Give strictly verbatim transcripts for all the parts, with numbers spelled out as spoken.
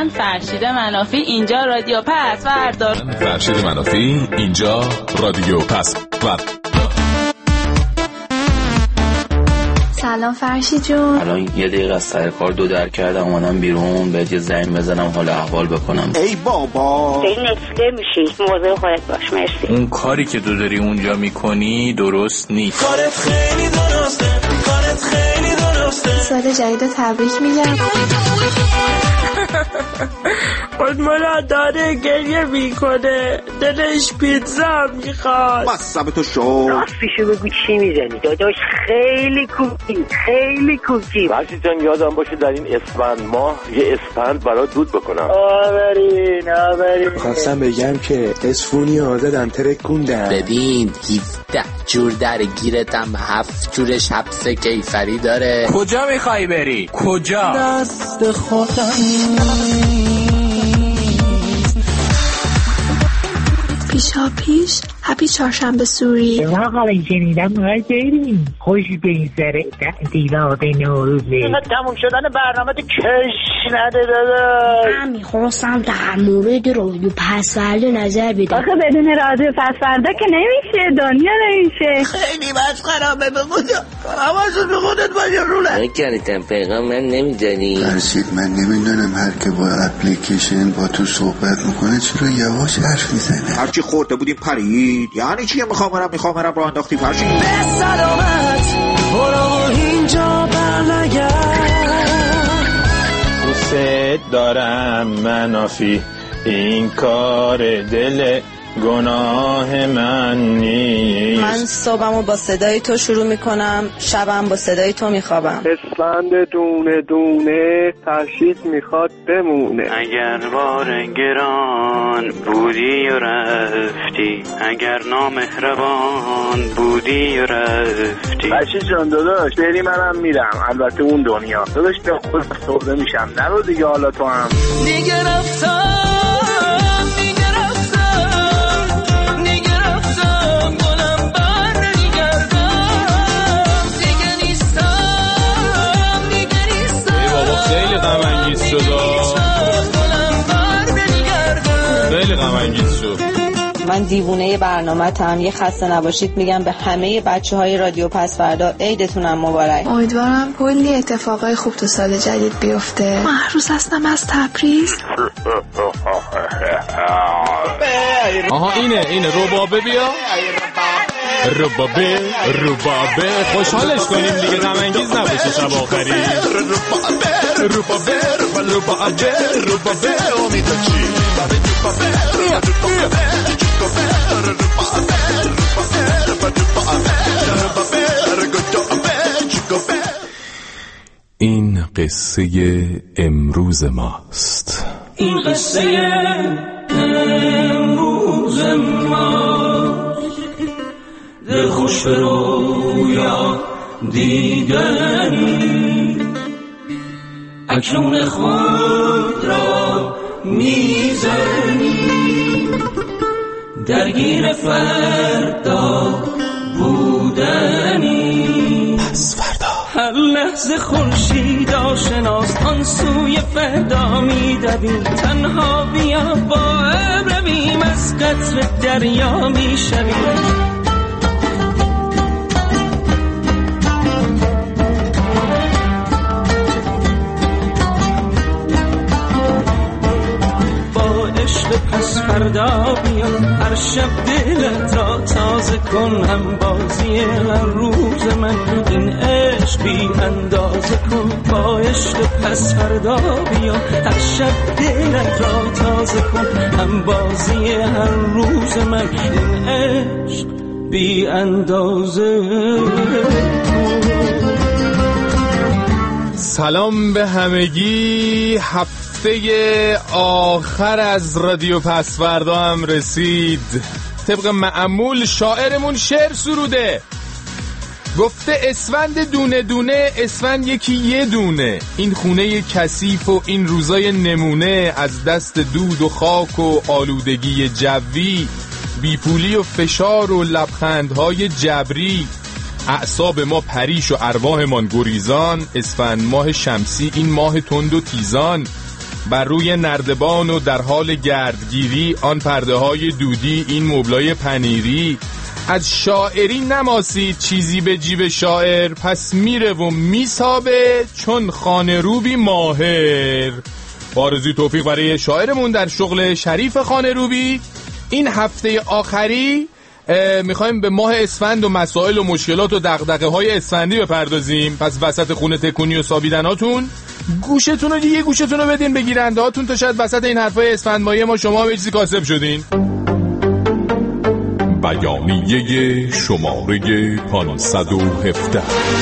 من فرشید منافی، اینجا رادیو پسوردا. من فرشید منافی، اینجا رادیو پسوردا. سلام فرشید جون. الان یه دقیقه از سر کار دو در کردم اومدم بیرون بهت یه زنگ بزنم حال احوال بکنم. ای بابا این نفله میشی، مواظب خودت باش. مرسی. اون کاری که تو داری اونجا میکنی درست نیست. کارت خیلی درسته، کارت خیلی درسته. سال جدید تبریک میگم. خودمالا داره گریه میکنه، دلش پیتزا میخواد. مصب تو شو راستشو بگو چی میزنی داداش؟ خیلی کوکی، خیلی کوکی. فرشید جان یادم باشه در این اسفند ماه یه اسفند برای دود بکنم. آورین آورین. خواستم بگم که اسفونی آزادم ترکوندم. ببین هفده جور در گیرتم، هفت جورش حبس کیفری داره. کجا میخوای بری؟ کجا؟ دست خودم پیشا پیش هپی چهارشنبه سوری. واقعا این شنیدم باید بریم. خوش بگذره تعطیلات نوروزه. اینا تموم شدن برنامه کش نده داداش. من میخواستم در مورد رادیو پسوردا نظر بدم. آخه بدون رادیو پسوردا که نمیشه، دنیا نمیشه. خیلی بس خرابه به خدا. حواست به خودت باشه روله. نکردم پیغام من نمیدانی. فرشید من نمیدونم هر که با اپلیکیشن با تو صحبت میکنه چرا یواش حرف میزنه. هرچی خورده بودیم پرید. یعنی چیه میخوام برم میخوام برم راه انداختی فرشید؟ به سلامت برو اینجا برنگرد. دوست دارم منافی، این کار دل گناه من نیست. من صبحمو با صدای تو شروع میکنم، شبم با صدای تو میخوابم. اسفند دونه دونه فرشید میخواد بمونه. اگر بار گران بودی و رفتی، اگر نامهربان بودی و رفتی. فرشید جان داداش بری منم میرم، البته اون دنیا داداش به خود سرده میشم. نرو دیگه حالا تو هم دیگه رفتم خیلی غم انگیز شد. من دیوونه برنامه‌تم. یه خسته نباشید میگم به همه بچه‌های رادیو پسوردا. عیدتونم مبارک. امیدوارم کلی اتفاقای خوب تو سال جدید بیفته. محروس هستم از تبریز. آها اینه اینه ربابه بیا. ربابه ربابه خوشحالش کنیم دیگه، غم انگیز نباشه شب آخری. ربابه ربابه ربابه ربابه امید چی؟ این قصه امروز ماست. این قصه امروز ماست. دل خوش به رویا دیدن، اکنون خود را میزنی، درگیر فردا بودنی. پس فردا هر لحظه خورشید آشناست، آن سوی فردا میدویم. تنها بیا با ابر رویم، از قطر دریا میشویم. پس فردا بیا، هر شب دلت را تازه کن. هم بازی هر روز من این عشق بی اندازه کن. با عشق پس فردا بیا، هر شب دلت را تازه کن. هم بازی هر روز من این عشق بی اندازه کن. سلام به همگی. هفته آخر از رادیو پسوردا هم رسید. طبق معمول شاعرمون شعر سروده، گفته اسفند دونه دونه، اسفند یکی یه دونه. این خونه کثیف و این روزای نمونه، از دست دود و خاک و آلودگی جوی، بیپولی و فشار و لبخندهای جبری، اعصاب ما پریش و ارواحمان گریزان. اسفند ماه شمسی این ماه تند و تیزان، بر روی نردبان و در حال گردگیری آن پرده های دودی این مبلای پنیری. از شاعری نماسید چیزی به جیب شاعر، پس میره و میسابه چون خانه روبی ماهر. آرزوی توفیق برای شاعرمون در شغل شریف خانه روبی. این هفته آخری میخوایم به ماه اسفند و مسائل و مشکلات و دغدغه های اسفندی بپردازیم. پس وسط خونه تکونی و سابیدناتون گوشتون رو یه گوشتون رو بدین به گیرنده هاتون تا شاید وسط این حرفای اسفندمایی ما شما به چیزی کاسب شدین. بیانیه شماره پانصد و هفده.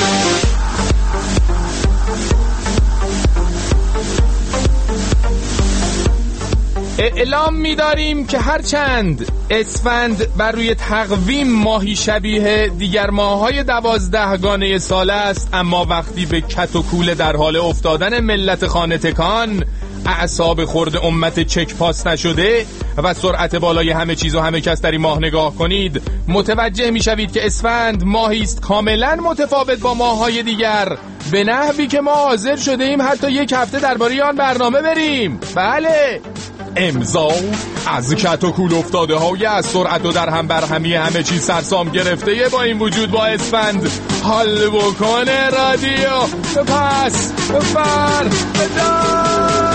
اعلام می‌داریم که هرچند اسفند بر روی تقویم ماهی شبیه دیگر ماه‌های دوازدهگانه سال است، اما وقتی به کت و کوله در حال افتادن ملت خانه تکان، اعصاب خورد امت چک پاس نشده و سرعت بالای همه چیز و همه کس در این ماه نگاه کنید، متوجه میشوید که اسفند ماهی است کاملا متفاوت با ماه‌های دیگر، به نحوی که ما حاضر شده ایم حتی یک هفته درباره آن برنامه بریم. بله، امضا از کت و کول افتاده های از سرعت و در هم برهمی همه چیز سرسام گرفته. با این وجود با اسفند حال بکنه رادیو پس فردا.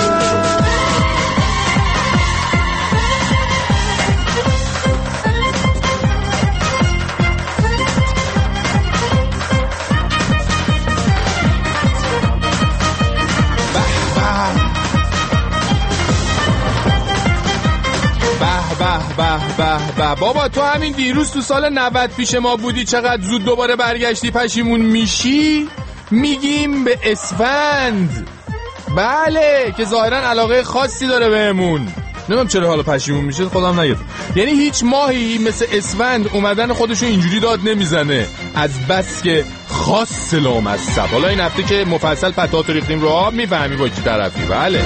به به به به بابا، تو همین دیروز تو سال نود پیش ما بودی، چقدر زود دوباره برگشتی پشیمون میشی؟ میگیم به اسفند. بله، که ظاهرا علاقه خاصی داره بهمون. نمیدونم چرا حالا پشیمون میشه، خودم نگید. یعنی هیچ ماهی مثل اسفند اومدن خودشو اینجوری داد نمیزنه، از بس که خاص لامصب. حالا این هفته که مفصل پتات ریختیم رو آب، میفهمی با کی طرفی. بله.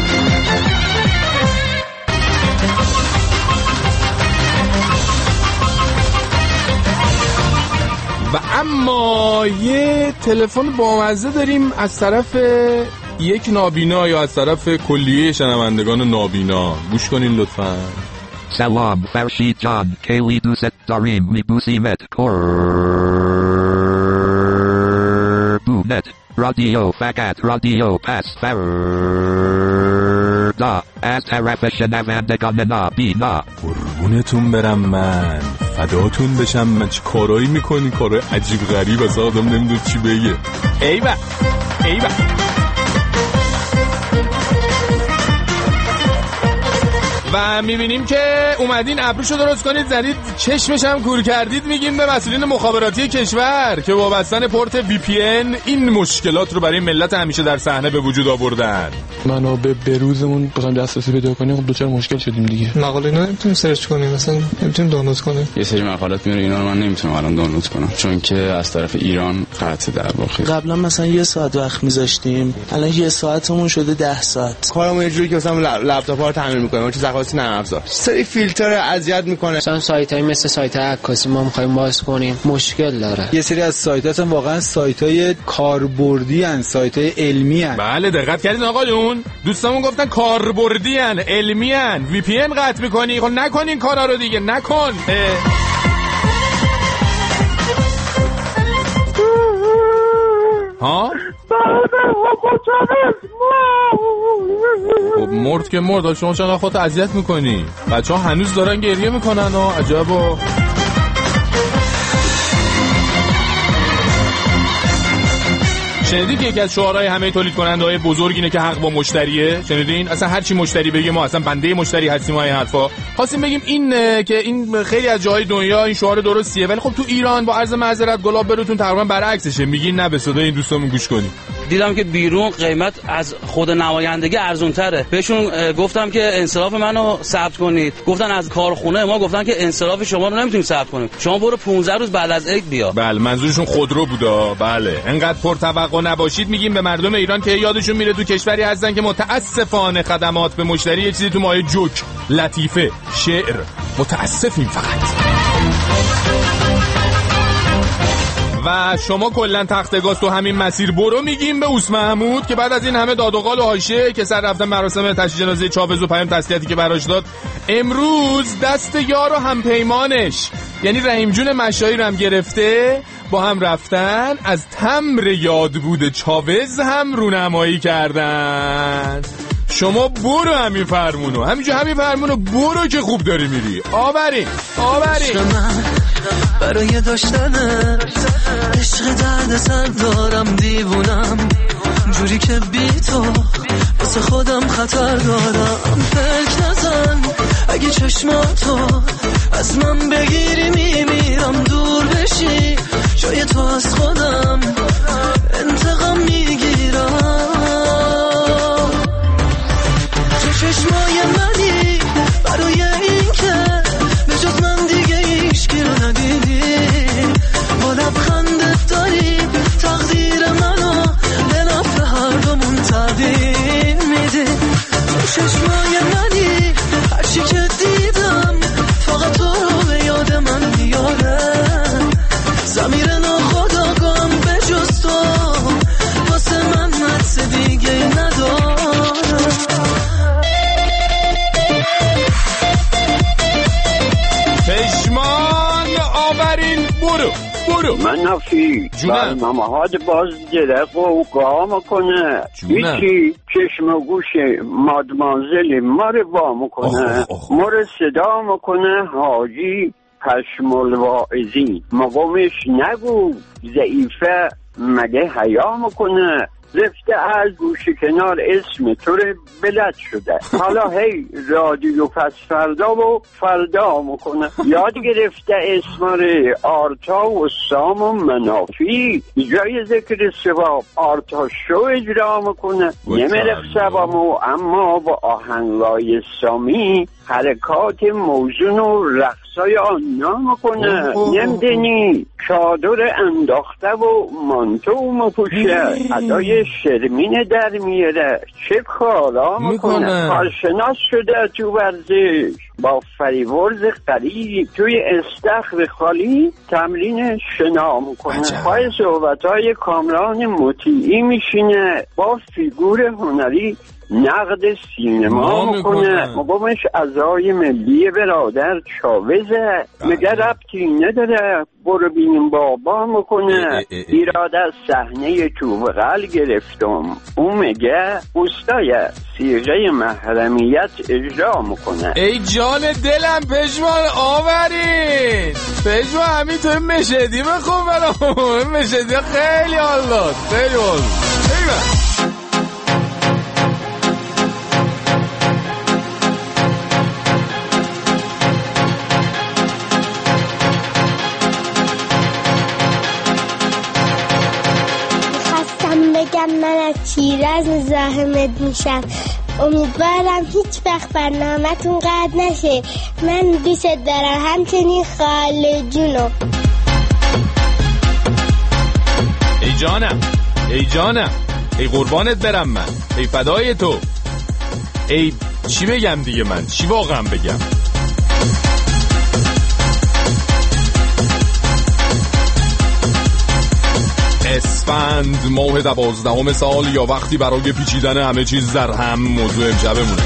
و اما یه تلفن بامزه داریم از طرف یک نابینا یا از طرف کلیه شنوندگان نابینا. گوش کنین لطفاً. سلام فرشید جان، کلی دوست داریم، میبوسیمت قربونت. رادیو فقط رادیو پس فردا از طرف شنوندگان نابینا. قربونتون برم، من فداتون بشم. من چه کارایی میکنی؟ کارای عجیب غریب، از آدم نمیدونه چی بگه. ایوه ایوه. و میبینیم که اومدین ابروشو درست کنید، زدید چشمش هم کور کردید. میگیم به مسئولین مخابراتی کشور که با بستن پورت وی پی ان این مشکلات رو برای ملت همیشه در صحنه به وجود آوردن. منابع بروزمون بخوایم دسترسی پیدا کنیم، خب دوچار مشکل شدیم دیگه. مقاله اینا نمیتونیم سرچ کنیم، مثلا نمیتونیم دانلود کنیم. یه سری مقالات میاره، اینا رو من نمیتونم الان دانلود کنم چون که از طرف ایران قطع در واقع. قبلا مثلا یه ساعت وقت میذاشتیم، الان یه ساعتمون شده ده ساعت. کارمون یه جوری که مثلا لپتاپ‌ها رو تعمیر می‌کنیم، چه خاصی نرم افزار. سری فیلتر اذیت میکنه. مثلا سایت‌های مثل سایت عکاسی ما می‌خوایم باز کنیم، مشکل داره. یه سری از سایت‌ها واقعا سایت‌های کاربردی ان، سایت‌های علمی ان. بله، دقت کردین آقایون؟ دوستامون گفتن کاربردی ان، علمی ان. وی پی ان قطع می‌کنی، خب نکنین کارا رو دیگه، نکن. ها؟ خب مرد که مرد، شما چرا خودت اذیت میکنی؟ بچه ها هنوز دارن گریه میکنن و عجبا. شنیدید که یکی از شعارهای همه تولید کننده های بزرگ اینه که حق با مشتریه؟ شنیدین؟ اصلا هر چی مشتری بگه ما اصلا بنده مشتری هستیم. های حرفا خواستیم بگیم این که این خیلی از جاهای دنیا این شعار درستیه، ولی خب تو ایران با عرض معذرت گلاب بروتون تقریبا برعکسشه. میگین نه، به صدای این دوستامون گوش کنید. دیدم که بیرون قیمت از خود نمایندگی ارزون تره. بهشون گفتم که انصراف منو ثبت کنید، گفتن از کارخونه ما گفتن که انصراف شما رو نمیتونیم ثبت کنیم، شما برو پانزده روز بعد از عید بیا. بله، منظورشون خودرو بودا. بله، انقدر پرتوقع نباشید. میگیم به مردم ایران که یادشون میره تو کشوری هستن که متاسفانه خدمات به مشتری یه چیزی تو مایه جوک، لطیفه، شعر. متاسفیم فقط. و شما کلا تخت گاز تو همین مسیر برو میگیم به اوس محمود که بعد از این همه داد و قال و حاشیه که سر رفتن مراسم تشییع جنازه چاوز و پیام تسلیتی که براش داد، امروز دست یار و همپیمانش یعنی رحیم جون مشایی رو هم گرفته، با هم رفتن از تمر یاد بوده چاوز هم رونمایی کردن. شما برو همین فرمونو، همینجا همین فرمونو برو که خوب داری میری. آورین آورین برای داشتن عشق درد سر دارم، دیوونم جوری که بی تو واسه خودم خطر دارم. فکر نزن اگه چشماتو از من بگیری میمیرم، دور بشی جای تو از خودم انتقام میگیرم. تو چشمای منی برای این که به جز من دیگه هیچکی رو ندیدی، با لبخندت داری تقدیر منو به نفع هر دومون تغییر میدی. تو چشمای منی هرچی که دیدم فقط تو رو به یاد من میاره، ضمیر ناخودآگاهم به جز تو واسه من حدس دیگه نداره. چشمان آورین برو برو. منافی برنامه ها باز درق و گاه میکنه، هیچی چشم و گوش مادمازل ما رو با میکنه، ما رو صدا میکنه حاجی پشمال واعظی. مقامش نگو ضعیفه مگه حیا میکنه، رفته از گوش کنار اسم تو رو بلد شده، حالا هی رادیو پس فردا و فردا میکنه. یاد گرفته اسم رو آرتا و سام و منافی، جای ذکر ثواب آرتا شو اجرا میکنه. نمیرخ سبامو اما با آهنگای سامی حرکات موزون و رقصای آنا میکنه. نمیدنی چادر انداخته و مانتو مپوشه، ادای شرمین در میاره، چه کارا میکنه. کارشناس شده تو ورزش، با فریورز قریب توی استخر خالی تمرین شنا میکنه. پای صحبتهای کامران مطیعی میشینه، با فیگور هنری نقد سینما میکنه. مقامش اعضای ملی برادر چاوزه، مگه ربطی نداره برو بینیم بابا میکنه. ایراد از صحنه تو بغل گرفتم، اون مگه اوستای صیغه محرمیت اجرا میکنه. ای جان دلم پشمان آورین پشمان همین تو مشهدی بخون برام. مشهدی خیلی حال داد، خیلی حال داد. من از شیراز مزاحمت میشم، امیدوارم هیچ وقت برنامه‌تون قطع نشه. من دوست دارم، همچنین خاله جونو. ای جانم ای جانم ای قربانت برم من، ای فدای تو، ای چی بگم دیگه، من چی واقعا بگم. اسفند ماه دوازدهم سال، یا وقتی برای پیچیدن همه چیز در هم موضوع امشبمونه.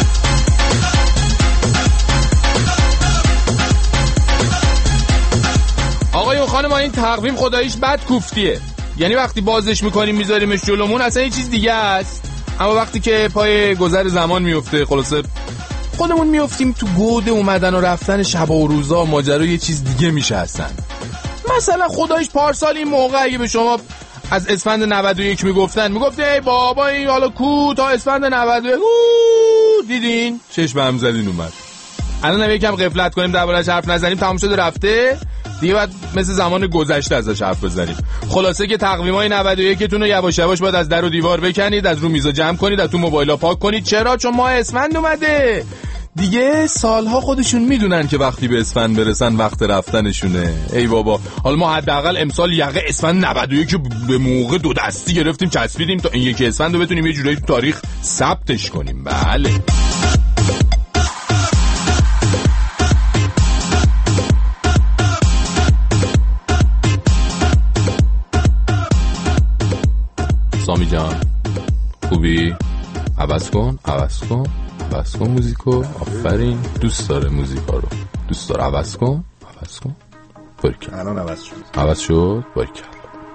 آقای و خانم، این تقویم خداییش بد کوفتیه، یعنی وقتی بازش میکنیم میذاریمش جلومون اصلا یه چیز دیگه است، اما وقتی که پای گذر زمان میفته خلاصه خودمون میفتیم تو گود اومدن و رفتن شب و روزا، ماجرا یه چیز دیگه میشه هستن. مثلا خدایش پارسال این موقع اگه به شما از اسفند نود و یک میگفتن، میگفت ای بابا این حالا کو تا اسفند نود و یک دیدین چشم هم زدین اومد. الان هم یکم غفلت کنیم درباره‌اش حرف نزنیم، تموم شده رفته دیگه، بعد مثل زمان گذشته ازش حرف بزنیم. خلاصه که تقویمای نود و یک تون رو یواش یواش باید از در و دیوار بکنید، از رو میزا جمع کنید، از تو موبایلا پاک کنید. چرا؟ چون ماه اسفند اومده دیگه. سالها خودشون میدونن که وقتی به اسفند برسن وقت رفتنشونه. ای بابا، حالا ما حداقل امسال یقه اسفند نود و یک به موقع دو دستی گرفتیم چسبیدیم تا این یکی اسفند رو بتونیم یه جورایی تو تاریخ ثبتش کنیم. بله خوبی؟ عوض کن عوض کن عوض کن موزیکو. آفرین، دوست داره موزیکا رو، دوست داره. عوض کن عوض کن. باریکلا. الان عوض شد عوض شد. باریکلا.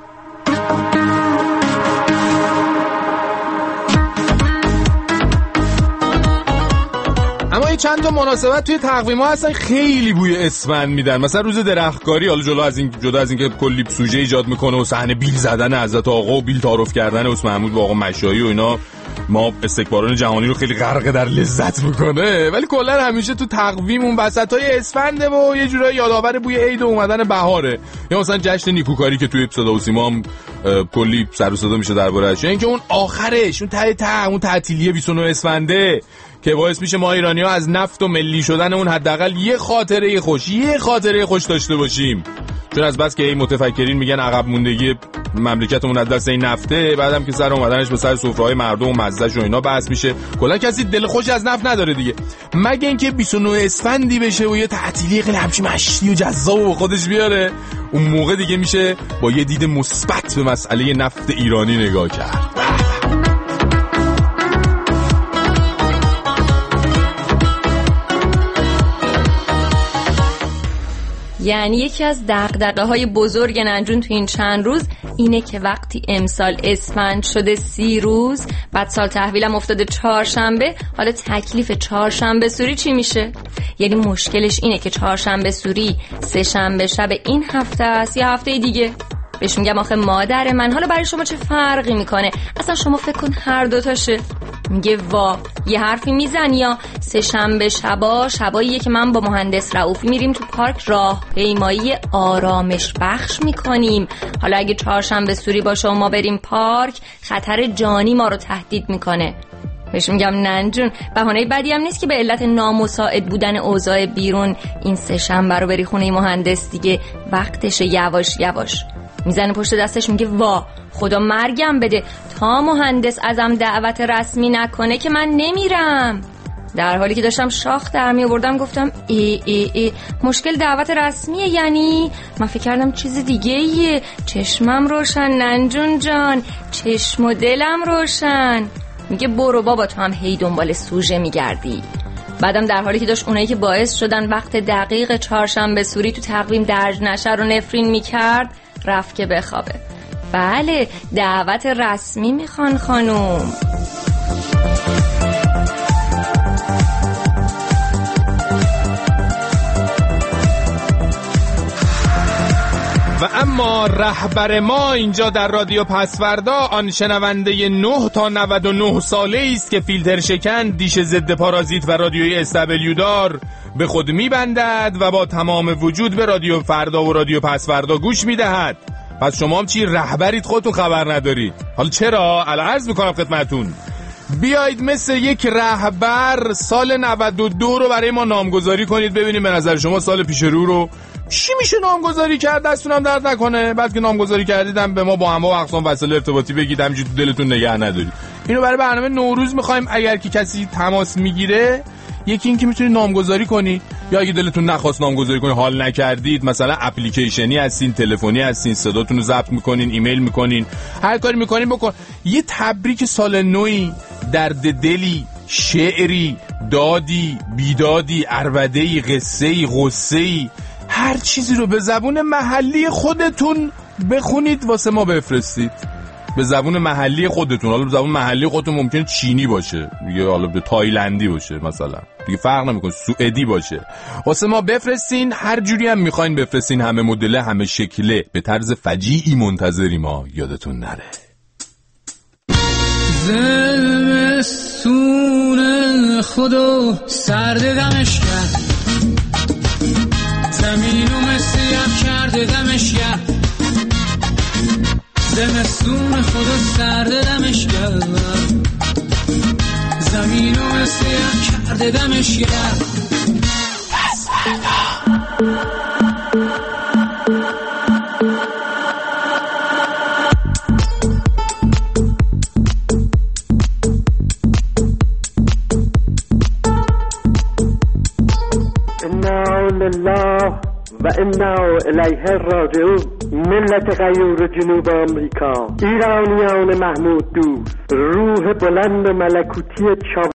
اما چند تا مناسبت توی تقویم‌ها هستن خیلی بوی اسفند میدن. مثلا روز درختکاری، حالا جلو از این جدا از اینکه کلی سوژه ایجاد میکنه و صحنه بیل زدن حضرت آقا و بیل تعارف کردن عثمان محمود با آقا مشایی و اینا، ما استکباران جهانی رو خیلی غرق در لذت میکنه، ولی کلا همیشه تو تقویم اون وسطای اسفنده و یه جورایی یادآور بوی عید و اومدن بهاره. یا مثلا جشن نیکوکاری که توی صدا و سیما هم کلی سر و صدا میشه درباره‌اش، یا اینکه اون آخرش، اون ته ته اون تعطیلی بیست و نه اسفنده که باعث میشه ما ایرانی‌ها از نفت و ملی شدن اون حداقل یه خاطره خوش یه خاطره خوش داشته باشیم. چون از بس که این متفکرین میگن عقب موندگی مملکتمون از دست این نفته، بعدم که سر اومدنش به سر سفره‌های مردم و مزه‌ش و اینا بحث میشه، کلا کسی دل خوش از نفت نداره دیگه، مگه اینکه بیست و نه اسفندی بشه و یه تعطیلی خیلی همچین مشتی و جذاب و خودش بیاره. اون موقع دیگه میشه با یه دید مثبت به مسئله نفت ایرانی نگاه کرد. یعنی یکی از دغدغه‌های بزرگ ننجون تو این چند روز اینه که وقتی امسال اسفند شده سی روز، بعد سال تحویلم افتاده چهارشنبه، حالا تکلیف چهارشنبه سوری چی میشه؟ یعنی مشکلش اینه که چهارشنبه سوری سه شنبه شب این هفته است یا هفته دیگه. بهش میگم آخه مادر من، حالا برای شما چه فرقی میکنه؟ اصلا شما فکر کن هر دوتاشه. میگه وا یه حرفی میزنی یا سه شنبه شبا شباییه که من با مهندس رئوفی میریم تو پارک راه پیمایی آرامش بخش میکنیم. حالا اگه چهارشنبه سوری باشه و ما بریم پارک، خطر جانی ما رو تهدید میکنه. بهش میگم ننجون بهانه بدی هم نیست که به علت نامساعد بودن اوضاع بیرون این سه شنبه رو بری خونه مهندس دیگه، وقتشه یواش یواش. میزنه پشت دستش میگه وا خدا مرگم بده تا مهندس ازم دعوت رسمی نکنه که من نمیرم. در حالی که داشتم شاخ در می آوردم گفتم ای ای ای مشکل دعوت رسمیه؟ یعنی من فکر کردم چیز دیگه ایه. چشمم روشن ننجون جان، چشم و دلم روشن. میگه برو بابا تو هم هی دنبال سوژه میگردی. بعدم در حالی که داشت اونایی که باعث شدن وقت دقیق چهارشنبه سوری تو تقویم درج نشه رو نفرین میکرد، رفت که بخوابه. بله دعوت رسمی میخوان خانوم. و اما رهبر ما اینجا در رادیو پسوردا آن شنونده نه تا نود و نه ساله است که فیلتر شکن، دیش ضد پارازیت و رادیوی اس دبلیو دار به خود میبندد و با تمام وجود به رادیو فردا و رادیو پسوردا گوش میدهد. پس شما هم چی رهبرید خودتون خبر ندارید؟ حالا چرا؟ الان عرض میکنم خدمتون. بیایید مثل یک رهبر سال نود و دو رو برای ما نامگذاری کنید، ببینیم به نظر شما سال پیش رو رو چی میشه نامگذاری کرد. دستونم درد نکنه. بعد که نامگذاری کردیدم به ما با هم و اقسام وسایل ارتباطی بگید، همینجوری تو دلتون نگه ندارید. اینو برای برنامه نوروز میخوایم. اگر که کسی تماس میگیره، یکی این که میتونید نامگذاری کنی، یا اگه دلتون نخواست نامگذاری کنی، حال نکردید، مثلا اپلیکیشنی هستین، تلفنی هستین، صداتون رو ضبط میکنین، ایمیل میکنین، هر کاری میکنین بکن. یه تبریک سال نوی، درد دلی، شعری، دادی، بیدادی، عربده‌ای، قصه‌ای، غصه‌ای، هر چیزی رو به زبون محلی خودتون بخونید واسه ما بفرستید. به زبون محلی خودتون. حالا به زبون محلی خودتون ممکنه چینی باشه دیگه، حالا به تایلندی باشه مثلا دیگه، فرق نمیکنه، سوئدی باشه، واسه ما بفرستین. هر جوری هم میخواین بفرستین، همه مدله، همه شکله، به طرز فجیعی منتظریم ما، یادتون نره. زمستون خودو سرد دمش کرد، زمینو مثل یخ کرده دمش کرد. زمستون خودو سرد دمش کرد، زمینو مثل یخ کرده دمش کرد. پس انا لله و انا الیه راجعون. ملت غیور جنوب آمریکا، ایرانیان محمود دوست، روح بلند و ملکوتی چاپ